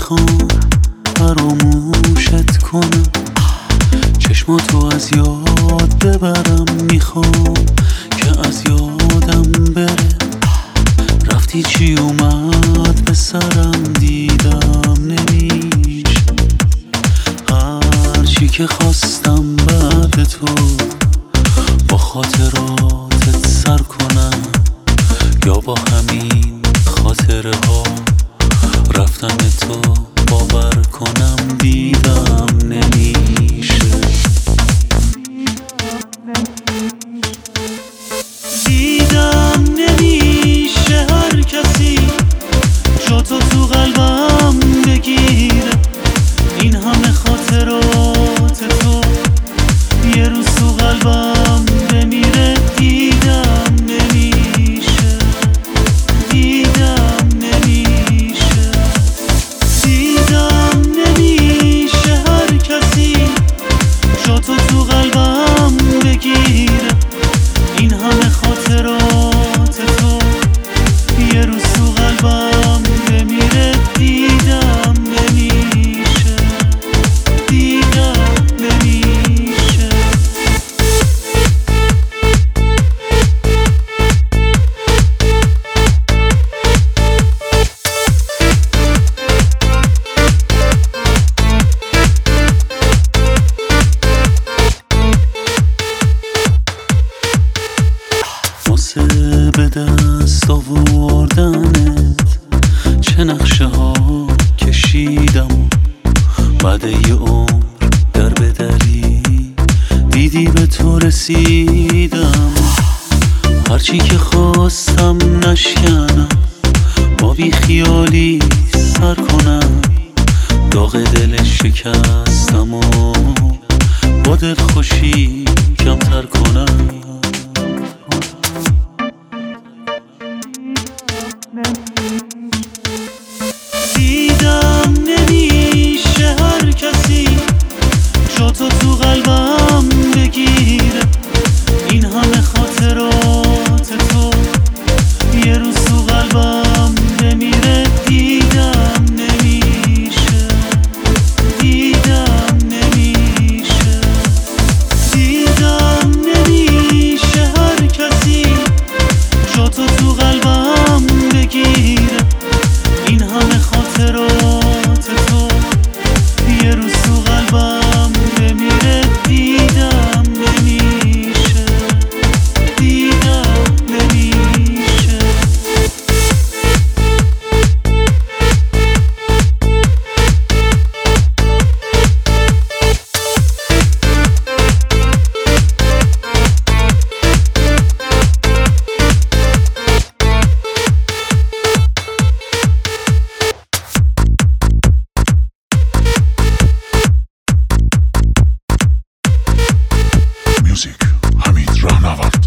میخوام فراموشت کنم، چشماتو از یاد ببرم. میخوام که از یادم بره، رفتی چی اومد به سرم، دیدم نمیشه هرچی که خواستم بعد تو با خاطراتت سر کنم، یا با همین خاطره ها رفتن تو باور کنم. دیدم نمیشه، دیدم نمیشه هر کسی جاتو تو قلبم بگیره. این همه خاطرات تو یه روز تو قلبم بمیره. دیدم نمیشه، دیدم نمیشه، دیدم نمیشه هر کسی جاتو تو قلبم بگیره. این همه خاطرات تو یه روز تو قلبم بمیره. دیدم نمیشه، دیدم نمیشه. واسه به دست آوردنت چه نقشه ها کشیدم و بعد یه عمر در بدری دیدی به تو رسیدم. هرچی که خواستم نشکنم، با بی خیالی سر کنم، داغ دل شکستم و با دل خوشی کمتر کنم. دیدم نمیشه هر کسی جاتو تو قلبم بگیره. این همه خاطرات تو یه روز تو قلبم بمیره. دیدم نمیشه، دیدم نمیشه، دیدم نمیشه هر کسی جاتو تو قلبم بگیره. این همه خاطرات تو یه روز تو قلبم بمیره. دیدم نمیشه، دیدم نمیشه. Music Hamid Rahnavard.